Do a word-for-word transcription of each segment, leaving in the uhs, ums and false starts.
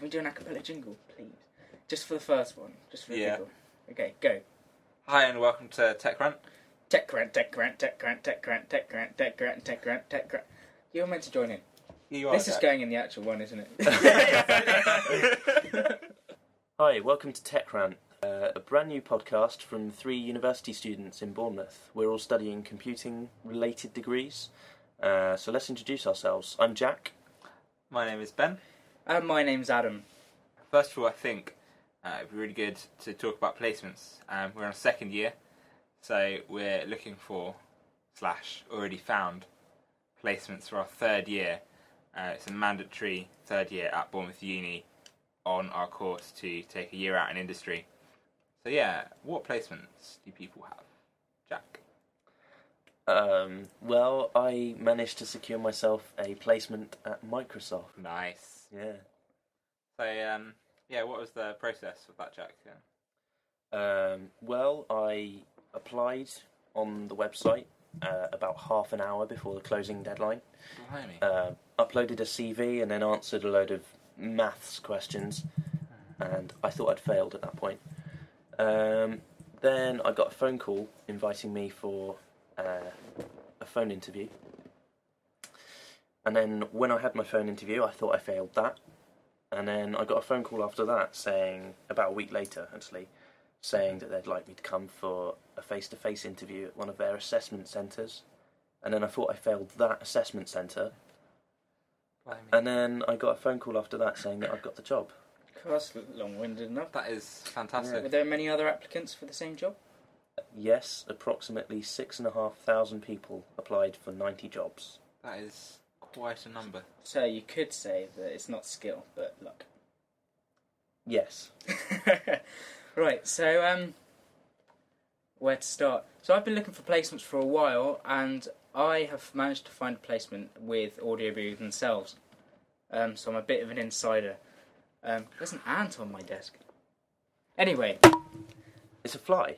Can we do an a cappella jingle, please? Just for the first one. Just for the Yeah. giggle. Okay, go. Hi and welcome to Tech Rant. Tech Grant, Tech Grant, Tech Grant, Tech Grant, Tech Grant, Tech Grant, Tech Grant, Tech Grant. You're meant to join in. You are This is Jack. going in the actual one, isn't it? Hi, welcome to Tech Rant, uh, a brand new podcast from three university students in Bournemouth. We're all studying computing-related degrees, uh, so let's introduce ourselves. I'm Jack. My name is Ben. And my name's Adam. First of all, I think uh, it'd be really good to talk about placements. Um, we're on a second year, so we're looking for, slash, already found, placements for our third year. Uh, it's a mandatory third year at Bournemouth Uni on our course to take a year out in industry. So yeah, what placements do people have? Jack? Um, well, I managed to secure myself a placement at Microsoft. Nice. Yeah. So um, yeah, what was the process of that, Jack? Yeah. Um, well, I applied on the website uh, about half an hour before the closing deadline. Blimey. Uh, uploaded a C V and then answered a load of maths questions, and I thought I'd failed at that point. Um, then I got a phone call inviting me for uh, a phone interview, and then when I had my phone interview I thought I failed that, and then I got a phone call after that saying, about a week later actually, saying that they'd like me to come for a face-to-face interview at one of their assessment centres, and then I thought I failed that assessment centre. Blimey. And then I got a phone call after that saying that I'd got the job. That's long-winded enough. That is fantastic. Were there many other applicants for the same job? Yes, approximately six and a half thousand people applied for ninety jobs. That is quite a number. So you could say that it's not skill, but luck. Yes. Right, so um, where to start? So I've been looking for placements for a while, and I have managed to find a placement with Audioboo themselves. Um, so I'm a bit of an insider. Um, there's an ant on my desk. Anyway. It's a fly.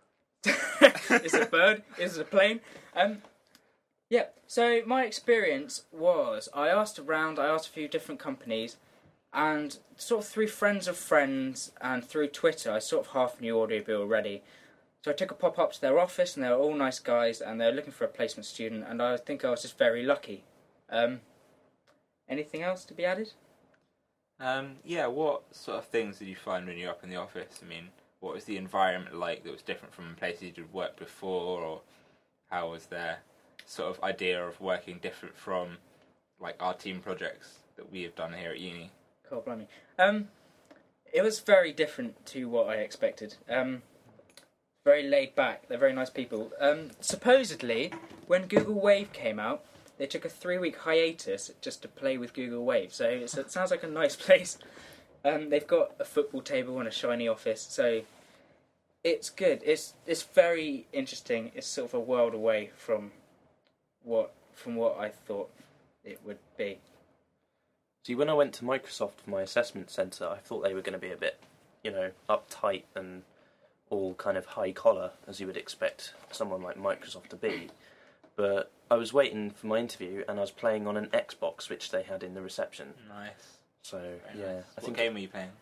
It's a bird. It's a plane. Um, yeah, so my experience was I asked around, I asked a few different companies, and sort of through friends of friends and through Twitter, I sort of half knew Audioboo already. So I took a pop-up to their office, and they were all nice guys, and they were looking for a placement student, and I think I was just very lucky. Um, anything else to be added? Um, yeah, what sort of things did you find when you were up in the office? I mean, what was the environment like that was different from places you'd worked before, or how was their sort of idea of working different from, like, our team projects that we have done here at uni? God blimey. Um, it was very different to what I expected. Um, very laid back. They're very nice people. Um, supposedly, when Google Wave came out, they took a three-week hiatus just to play with Google Wave. So it's, it sounds like a nice place. Um, they've got a football table and a shiny office, so it's good. It's it's very interesting. It's sort of a world away from what from what I thought it would be. See, when I went to Microsoft for my assessment centre, I thought they were going to be a bit, you know, uptight and all kind of high collar, as you would expect someone like Microsoft to be. But I was waiting for my interview, and I was playing on an Xbox, which they had in the reception. Nice. So, Very yeah. nice. I What think game were you playing?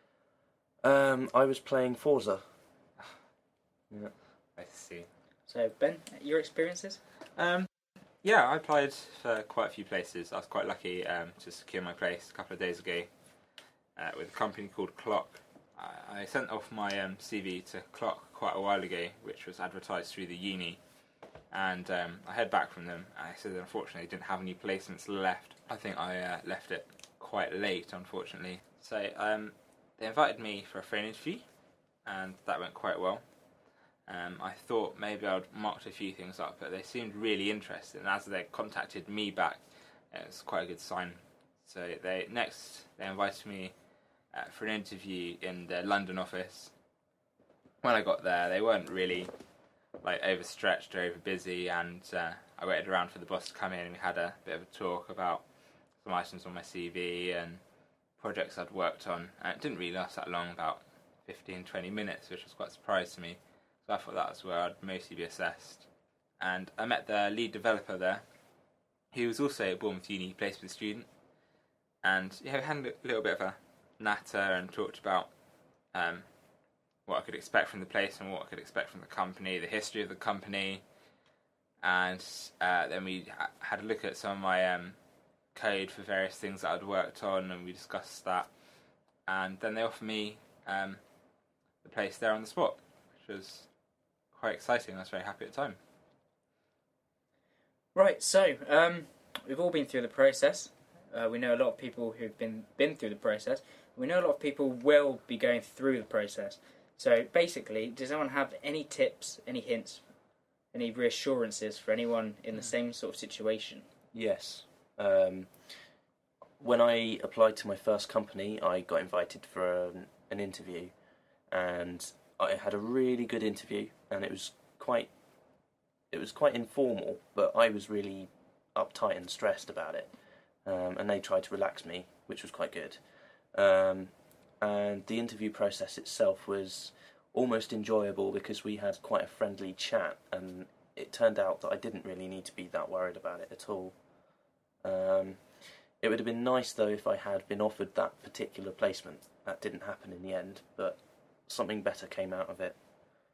Um, I was playing Forza. Yeah. I see. So Ben, your experiences? Um, yeah, I applied for quite a few places. I was quite lucky um, to secure my place a couple of days ago uh, with a company called Clock. I, I sent off my um, C V to Clock quite a while ago, which was advertised through the uni. And um, I heard back from them, and I said that unfortunately they didn't have any placements left. I think I uh, left it quite late, unfortunately. So um, they invited me for a phone interview, and that went quite well. Um, I thought maybe I'd marked a few things up, but they seemed really interested, and as they contacted me back, it was quite a good sign. So they next they invited me uh, for an interview in their London office. When I got there, they weren't really like overstretched or over busy, and uh, I waited around for the boss to come in, and we had a bit of a talk about some items on my C V and projects I'd worked on. And it didn't really last that long, about fifteen to twenty minutes, which was quite a surprise to me. So I thought that was where I'd mostly be assessed. And I met the lead developer there. He was also a Bournemouth Uni placement student. And yeah, we had a little bit of a natter and talked about um, what I could expect from the place and what I could expect from the company, the history of the company, and uh, then we ha- had a look at some of my um, code for various things that I'd worked on, and we discussed that. And then they offered me um, the place there on the spot, which was quite exciting. I was very happy at the time. Right, so um, we've all been through the process. Uh, we know a lot of people who've been been through the process. We know a lot of people will be going through the process. So basically, does anyone have any tips, any hints, any reassurances for anyone in the same sort of situation? Yes. Um, when I applied to my first company, I got invited for an, an interview, and I had a really good interview, and it was quite, it was quite informal, but I was really uptight and stressed about it, um, and they tried to relax me, which was quite good. Um, and the interview process itself was almost enjoyable because we had quite a friendly chat, and it turned out that I didn't really need to be that worried about it at all. Um, it would have been nice though if I had been offered that particular placement. That didn't happen in the end, but something better came out of it,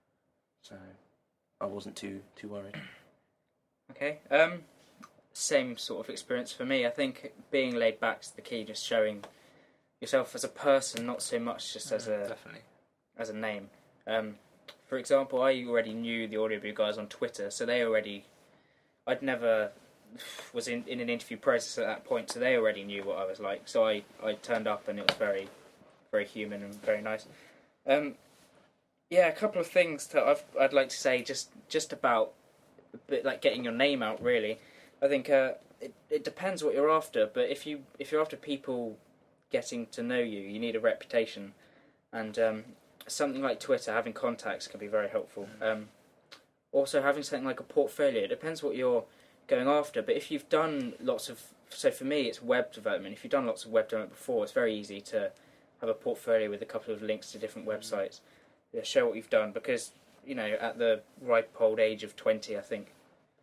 so I wasn't too too worried. Okay. Um, same sort of experience for me. I think being laid back is the key. Just showing yourself as a person, not so much just as a Definitely. as a name. Um, for example, I already knew the Audioboo guys on Twitter, so they already. I'd never was in, in an interview process at that point, so they already knew what I was like. So I, I turned up, and it was very, very human and very nice. Um, yeah, a couple of things that I've, I'd like to say just just about a bit like getting your name out. Really, I think uh, it it depends what you're after. But if you if you're after people getting to know you, you need a reputation, and um, something like Twitter, having contacts can be very helpful. Um, also, having something like a portfolio. It depends what you're going after, but if you've done lots of, so for me it's web development, if you've done lots of web development before, it's very easy to have a portfolio with a couple of links to different websites. Yeah, show what you've done, because, you know, at the ripe old age of twenty, I think,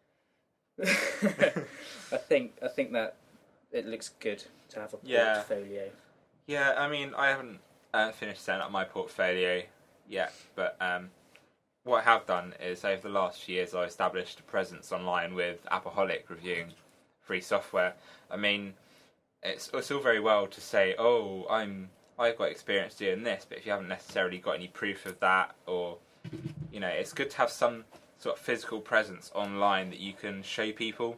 I think, I think that it looks good to have a Yeah. portfolio. Yeah, I mean, I haven't uh, finished setting up my portfolio yet, but um, what I have done is over the last few years I've established a presence online with Appaholic reviewing free software. I mean, it's it's all very well to say, oh, I'm I've got experience doing this, but if you haven't necessarily got any proof of that, or you know, it's good to have some sort of physical presence online that you can show people.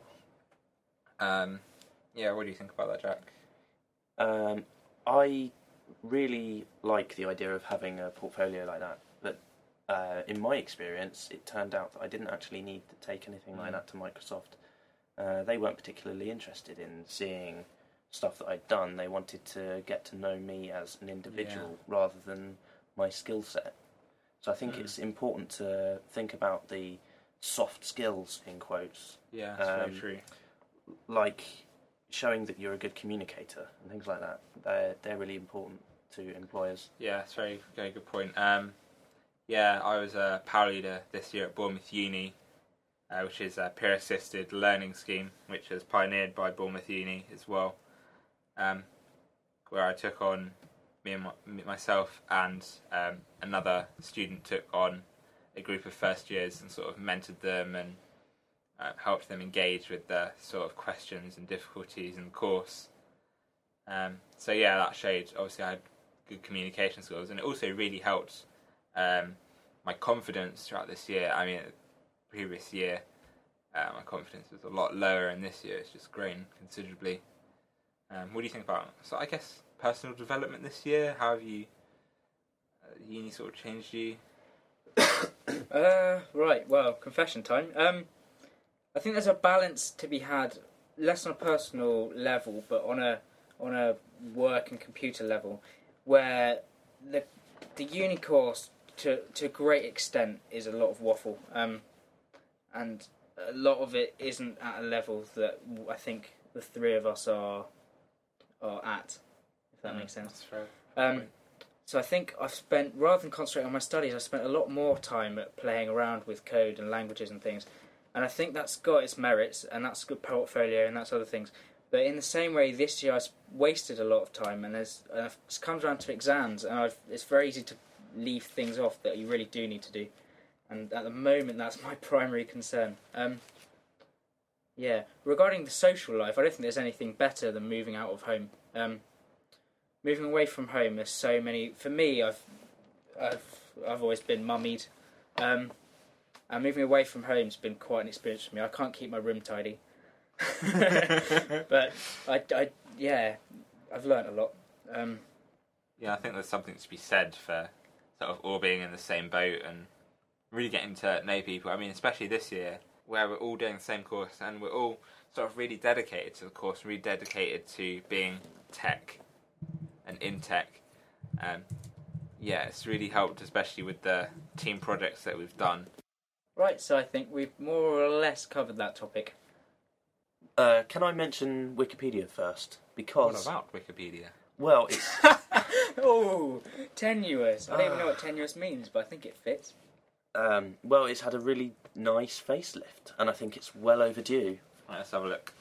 Um, yeah, what do you think about that, Jack? Um, I really like the idea of having a portfolio like that, but uh, in my experience, it turned out that I didn't actually need to take anything like that to Microsoft. Uh, they weren't particularly interested in seeing stuff that I'd done. They wanted to get to know me as an individual rather than my skill set. So I think Mm. it's important to think about the soft skills, in quotes, Yeah, that's Um, very true. like showing that you're a good communicator and things like that. They're, they're really important to employers. Yeah, that's a very, very good point. Um, yeah, I was a power leader this year at Bournemouth Uni, uh, which is a peer-assisted learning scheme, which is pioneered by Bournemouth Uni as well, um, where I took on, me and my, me- myself and um, another student took on a group of first years and sort of mentored them and uh, helped them engage with the sort of questions and difficulties in the course. Um, so yeah, that showed, obviously I had good communication skills, and it also really helped um, my confidence throughout this year. I mean, the previous year, uh, my confidence was a lot lower, and this year it's just grown considerably. Um, what do you think about, so I guess, personal development this year? How have you, uh, uni sort of changed you? Uh, right, well, confession time. Um, I think there's a balance to be had, less on a personal level, but on a on a work and computer level, where the the uni course, to to a great extent, is a lot of waffle, um, and a lot of it isn't at a level that I think the three of us are are at, if that Mm, makes sense. that's fair. Um, so I think I've spent, rather than concentrating on my studies, I've spent a lot more time at playing around with code and languages and things. And I think that's got its merits, and that's a good portfolio, and that's other things. But in the same way, this year I wasted a lot of time, and there's, uh, it comes around to exams, and I've, it's very easy to leave things off that you really do need to do. And at the moment, that's my primary concern. Um, yeah, regarding the social life, I don't think there's anything better than moving out of home. Um, moving away from home, there's so many. For me, I've, I've, I've always been mummied, um, and moving away from home's been quite an experience for me. I can't keep my room tidy. But I, I, yeah, I've learnt a lot. Um, yeah, I think there's something to be said for sort of all being in the same boat and really getting to know people. I mean, especially this year, where we're all doing the same course and we're all sort of really dedicated to the course, really dedicated to being tech and in tech. Um, yeah, it's really helped, especially with the team projects that we've done. Right, so I think we've more or less covered that topic. Uh, can I mention Wikipedia first? Because What about Wikipedia? well, it's Oh, tenuous. I don't even know what tenuous means, but I think it fits. um, well, it's had a really nice facelift, and I think it's well overdue. Right, let's have a look.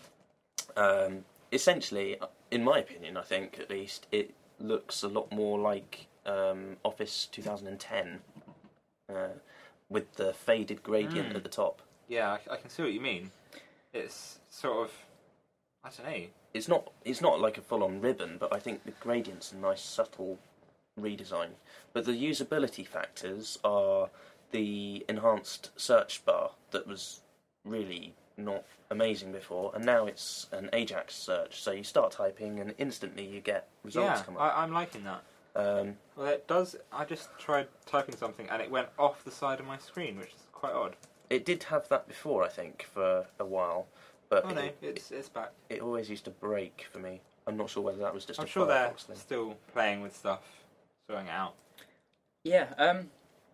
Um, essentially, in my opinion, I think at least it looks a lot more like um, Office twenty ten, uh, with the faded gradient Mm. at the top. Yeah, I, I can see what you mean. It's sort of, I don't know. It's not it's not like a full-on ribbon, but I think the gradient's a nice subtle redesign. But the usability factors are the enhanced search bar that was really not amazing before, and now it's an Ajax search, so you start typing and instantly you get results Yeah, come up. I, I'm liking that. Um, Well, it does. I just tried typing something and it went off the side of my screen, which is quite odd. it did have that before, I think, for a while, but Oh no, it, it's it's back. it always used to break for me. I'm not sure whether that was just I'm a sure they're Firefox thing. still playing with stuff, sorting it out. Yeah, um,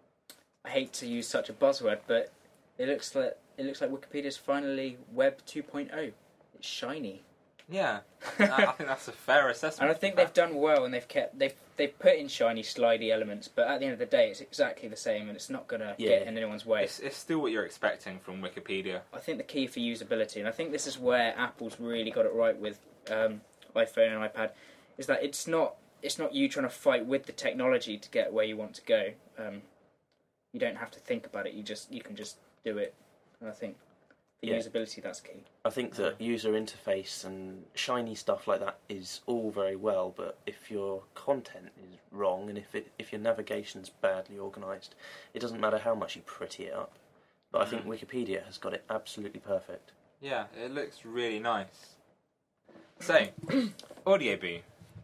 I hate to use such a buzzword, but it looks like it looks like Wikipedia's finally Web two point oh. It's shiny. Yeah, I, I think that's a fair assessment. And I think they've done well, and they've kept they've they've put in shiny, slidey elements. But at the end of the day, it's exactly the same, and it's not gonna Yeah. get in anyone's way. It's, it's still what you're expecting from Wikipedia. I think the key for usability, and I think this is where Apple's really got it right with um, iPhone and iPad, is that it's not it's not you trying to fight with the technology to get where you want to go. Um, you don't have to think about it. You just you can just do it. And I think for Yeah. usability, that's key. I think that user interface and shiny stuff like that is all very well, but if your content is wrong and if it, if your navigation's badly organised, it doesn't matter how much you pretty it up. But I think Mm. Wikipedia has got it absolutely perfect. Yeah, it looks really nice. So, Audioboo.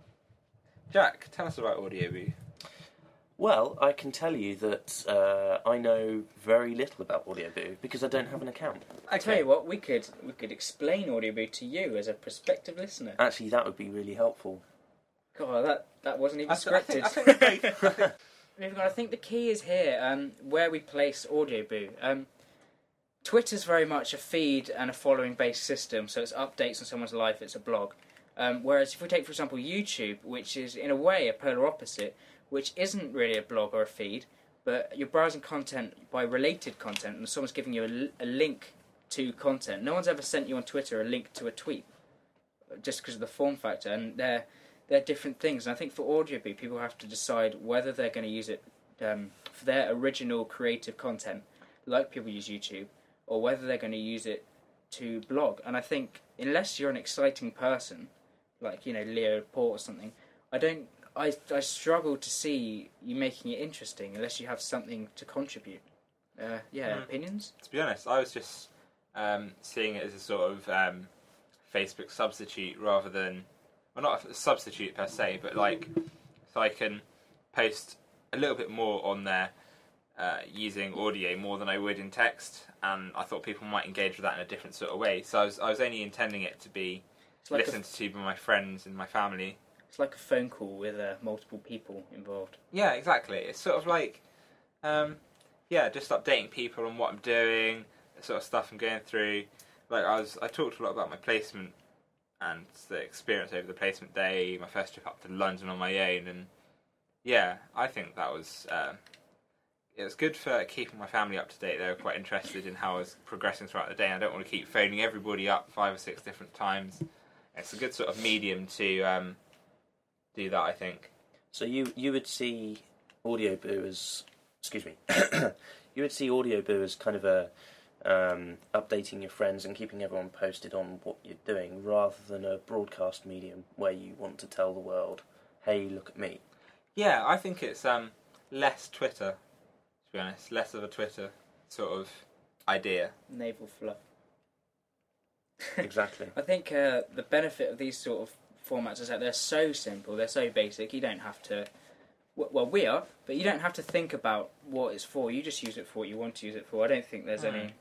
Jack, tell us about Audioboo. Well, I can tell you that uh, I know very little about Audioboo because I don't have an account. I tell you what, we could we could explain Audioboo to you as a prospective listener. Actually, that would be really helpful. God, that that wasn't even I, th- I scripted. think, I think we're both- Moving on, I think the key is here, um, where we place Audioboo. Um, Twitter's very much a feed and a following-based system, so it's updates on someone's life, it's a blog. Um, whereas if we take, for example, YouTube, which is in a way a polar opposite, which isn't really a blog or a feed, but you're browsing content by related content, and someone's giving you a, l- a link to content. No one's ever sent you on Twitter a link to a tweet, just because of the form factor, and they're they're different things. And I think for Audioboo, people have to decide whether they're going to use it um, for their original creative content, like people use YouTube, or whether they're going to use it to blog. And I think unless you're an exciting person, like, you know, Leo Port or something, I don't. I I struggle to see you making it interesting unless you have something to contribute. Uh, yeah, Mm. opinions. To be honest, I was just um, seeing it as a sort of um, Facebook substitute rather than, well, not a substitute per se, but like, so I can post a little bit more on there uh, using audio more than I would in text, and I thought people might engage with that in a different sort of way. So I was I was only intending it to be It's like listened a, to by my friends and my family. it's like a phone call with uh, multiple people involved. Yeah, exactly. It's sort of like, um, yeah, just updating people on what I'm doing, the sort of stuff I'm going through. Like I was, I talked a lot about my placement and the experience over the placement day, my first trip up to London on my own, and yeah, I think that was um, it was good for keeping my family up to date. They were quite interested in how I was progressing throughout the day. And I don't want to keep phoning everybody up five or six different times. It's a good sort of medium to um, do that, I think. So you you would see Audioboo as, excuse me, you would see Audioboo as kind of a um, updating your friends and keeping everyone posted on what you're doing, rather than a broadcast medium where you want to tell the world, hey, look at me. Yeah, I think it's um, less Twitter, to be honest. Less of a Twitter sort of idea. Naval fluff. Exactly. I think uh, the benefit of these sort of formats is that they're so simple, they're so basic, you don't have to... Well, we are, but you don't have to think about what it's for. You just use it for what you want to use it for. I don't think there's Mm. any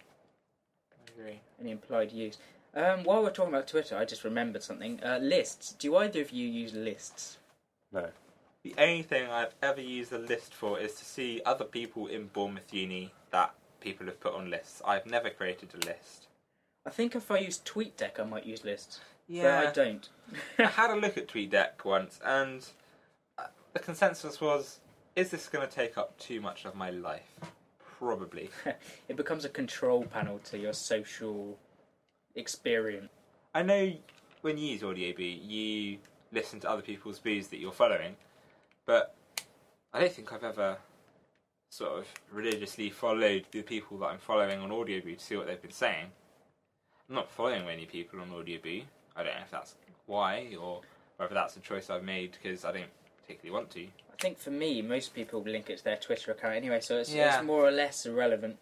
I agree. any implied use. Um, while we're talking about Twitter, I just remembered something. Uh, lists. Do either of you use lists? No. The only thing I've ever used a list for is to see other people in Bournemouth Uni that people have put on lists. I've never created a list. I think if I use TweetDeck, I might use lists. Yeah, But I don't. I had a look at TweetDeck once, and uh, the consensus was, is this going to take up too much of my life? Probably. It becomes a control panel to your social experience. I know when you use Audioboo, you listen to other people's boos that you're following, but I don't think I've ever sort of religiously followed the people that I'm following on Audioboo to see what they've been saying. I'm not following many people on Audioboo. I don't know if that's why, or whether that's a choice I've made because I don't particularly want to. I think for me, most people link it to their Twitter account anyway, so it's, Yeah. it's more or less irrelevant.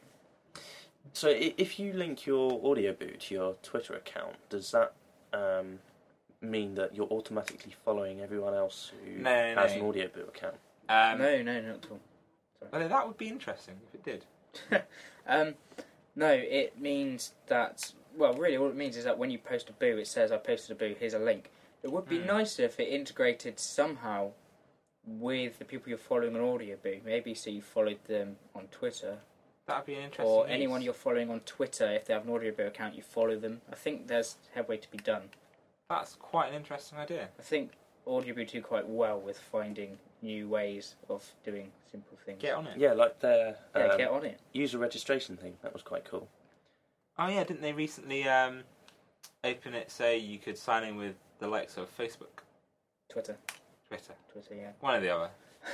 So i- if you link your Audioboo to your Twitter account, does that um, mean that you're automatically following everyone else who No, has no. an Audioboo account? Um, no, no, not at all. Well, that would be interesting if it did. um, no, it means that... Well, really, all it means is that when you post a boo, it says, I posted a boo, here's a link. It would be Mm. nicer if it integrated somehow with the people you're following on Audioboo. Maybe so you followed them on Twitter. That would be an interesting Or use. anyone you're following on Twitter, if they have an Audioboo account, you follow them. I think there's headway to be done. That's quite an interesting idea. I think Audioboo do quite well with finding new ways of doing simple things. Get on it. Yeah, like their Yeah, um, get on it. user registration thing. That was quite cool. Oh yeah, didn't they recently um, open it so you could sign in with the likes of Facebook, Twitter. Twitter, Twitter, yeah. one or the other?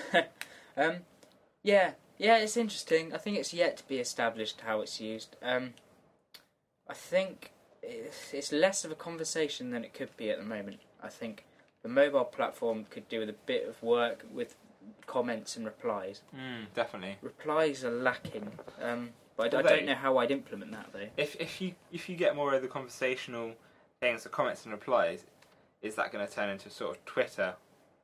um, yeah, yeah, it's interesting. I think it's yet to be established how it's used. Um, I think it's, it's less of a conversation than it could be at the moment. I think the mobile platform could do with a bit of work with comments and replies. Mm, definitely. Replies are lacking, um, but I, I Although- don't know how I'd implement that though. If if you if you get more of the conversational things, the comments and replies, is that going to turn into sort of Twitter,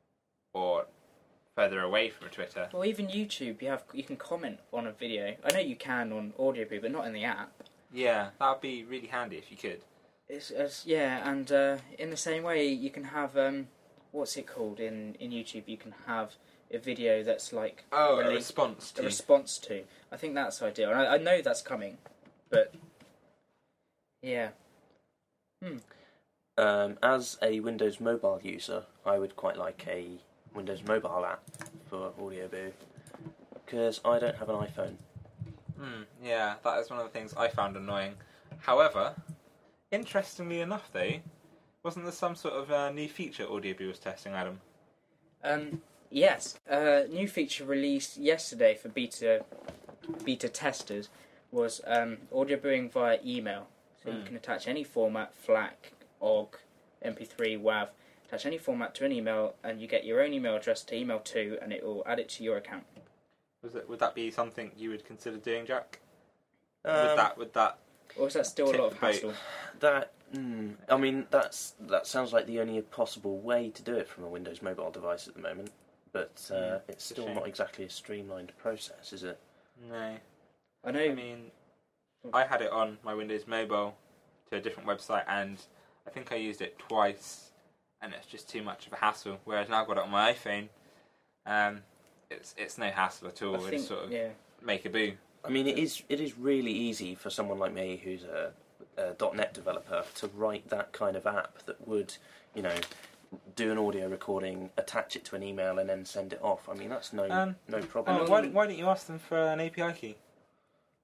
or further away from a Twitter? Well, even YouTube, you have you can comment on a video. I know you can on Audioboo, but not in the app. Yeah, that would be really handy if you could. It's, it's yeah, and uh, in the same way, you can have um, what's it called in, in YouTube? You can have a video that's like Oh, a relate- response a to. response to. I think that's ideal, and I, I know that's coming, but yeah, hmm. Um, as a Windows mobile user, I would quite like a Windows mobile app for Audioboo because I don't have an iPhone. Hmm, yeah, that is one of the things I found annoying. However, interestingly enough, though, wasn't there some sort of uh, new feature Audioboo was testing, Adam? Um, yes, uh, new feature released yesterday for beta beta testers was um, audiobooing via email. So you Hmm. can attach any format, FLAC, O G, M P three, WAV, attach any format to an email, and you get your own email address to email to, and it will add it to your account. Was it? Would that be something you would consider doing, Jack? Um, would that? Would that? Or is that still a lot of Tip about- hassle? That, mm, I mean, that's that sounds like the only possible way to do it from a Windows mobile device at the moment, but uh, Mm, it's it's a still shame. not exactly a streamlined process, is it? No. I know. I mean, I had it on my Windows Mobile to a different website, and I think I used it twice, and it's just too much of a hassle. Whereas now I've got it on my iPhone, um, it's it's no hassle at all. I I think, just sort of yeah. make a boo. I mean, it is it is really easy for someone like me who's a, a .NET developer to write that kind of app that would, you know, do an audio recording, attach it to an email, and then send it off. I mean, that's no Um, no problem. Oh, why, why don't you ask them for an A P I key?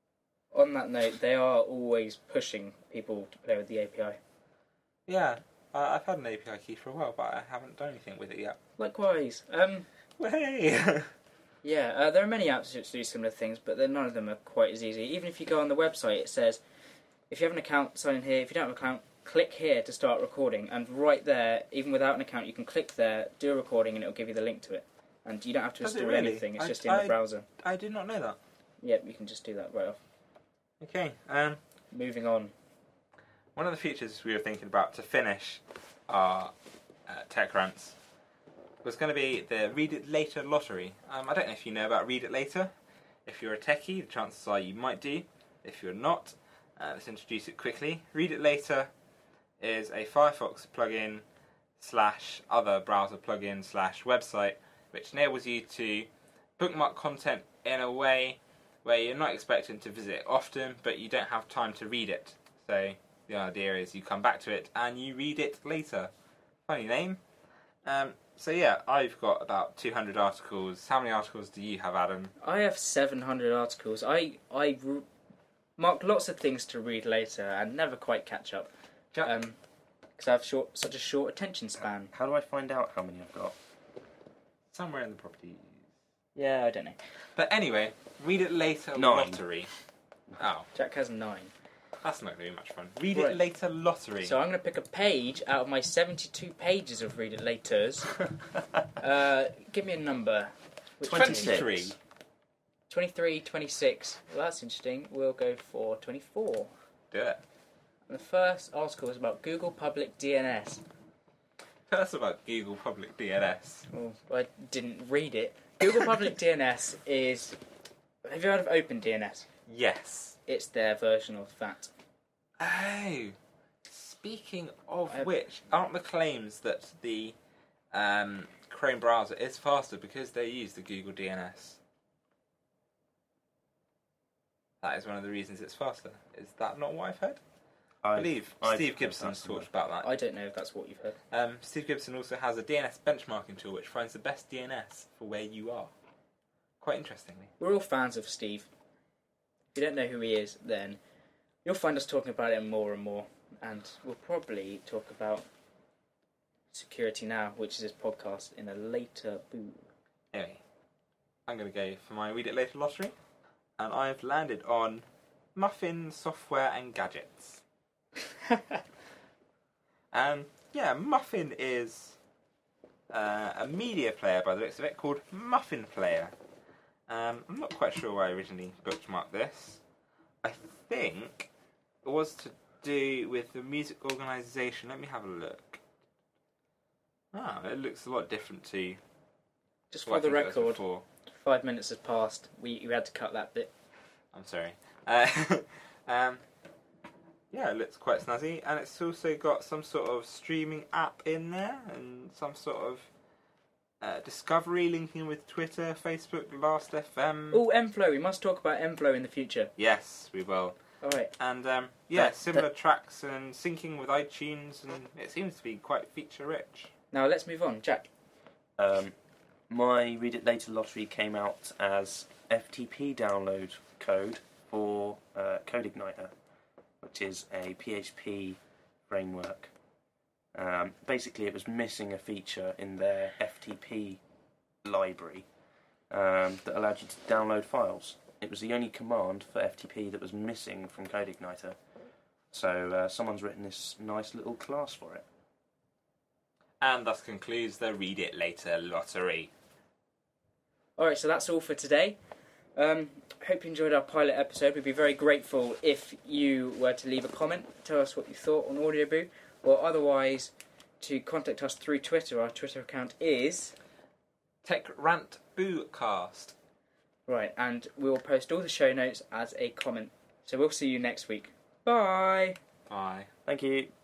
On that note, they are always pushing people to play with the A P I. Yeah, Uh, I've had an A P I key for a while, but I haven't done anything with it yet. Likewise. Um, Hey! yeah, uh, there are many apps which do similar things, but then none of them are quite as easy. Even if you go on the website, it says, if you have an account, sign in here. If you don't have an account, click here to start recording. And right there, even without an account, you can click there, do a recording, and it'll give you the link to it. And you don't have to Does it install really? anything, it's I- just in I- the browser. I did not know that. Yep, you can just do that right off. Okay, um, Moving on. one of the features we were thinking about to finish our uh, tech rants was going to be the Read It Later lottery. Um, I don't know if you know about Read It Later. If you're a techie, the chances are you might do. If you're not, uh, let's introduce it quickly. Read It Later is a Firefox plugin slash other browser plugin slash website which enables you to bookmark content in a way where you're not expecting to visit it often, but you don't have time to read it. So the idea is you come back to it and you read it later. Funny name. Um, so yeah, I've got about two hundred articles. How many articles do you have, Adam? I have seven hundred articles. I I r- mark lots of things to read later and never quite catch up. Jack? Um, because I have short, such a short attention span. How do I find out how many I've got? Somewhere in the properties. Yeah, I don't know. But anyway, Read It Later Nine. lottery. Oh, Jack has nine. that's not going to be much fun. Read Right. It Later lottery. So I'm going to pick a page out of my seventy-two pages of Read It Laters. uh, give me a number. Which twenty-three. twenty-six. twenty-three, twenty-six. Well, that's interesting. We'll go for twenty-four. Do it. And the first article is about Google Public D N S. Tell us about Google Public D N S. Well, I didn't read it. Google Public D N S is... Have you heard of OpenDNS? Yes. It's their version of that. Oh, speaking of Uh, which, aren't the claims that the um, Chrome browser is faster because they use the Google D N S? That is one of the reasons it's faster. Is that not what I've heard? I believe I've Steve heard Gibson's that talked about that. I don't know if that's what you've heard. Um, Steve Gibson also has a D N S benchmarking tool which finds the best D N S for where you are. Quite interestingly. We're all fans of Steve. If you don't know who he is, then you'll find us talking about him more and more. And we'll probably talk about Security Now, which is his podcast, in a later boo. Anyway, I'm going to go for my Read It Later lottery. And I've landed on Muffin Software and Gadgets. Um, yeah, Muffin is uh, a media player by the looks of it called Muffin Player. Um, I'm not quite sure why I originally bookmarked this. I think it was to do with the music organisation. Let me have a look. Ah, it looks a lot different to Just what for I the think it was record, before. five minutes has passed. We, we had to cut that bit. I'm sorry. Uh, um, yeah, it looks quite snazzy, and it's also got some sort of streaming app in there, and some sort of uh, discovery linking with Twitter, Facebook, Last F M. Oh, MFlow. We must talk about MFlow in the future. Yes, we will. Alright. And um, yeah, That- similar tracks and syncing with iTunes, and it seems to be quite feature rich. Now let's move on. Jack. Um, my Read It Later lottery came out as F T P download code for uh, CodeIgniter, which is a P H P framework. Um, basically, it was missing a feature in their F T P library um, that allowed you to download files. It was the only command for F T P that was missing from CodeIgniter. So uh, someone's written this nice little class for it. And thus concludes the Read It Later lottery. Alright, so that's all for today. Um, hope you enjoyed our pilot episode. We'd be very grateful if you were to leave a comment, tell us what you thought on Audioboo, or otherwise to contact us through Twitter. Our Twitter account is... Tech Rant Boocast. Right, and we'll post all the show notes as a comment. So we'll see you next week. Bye! Bye. Thank you.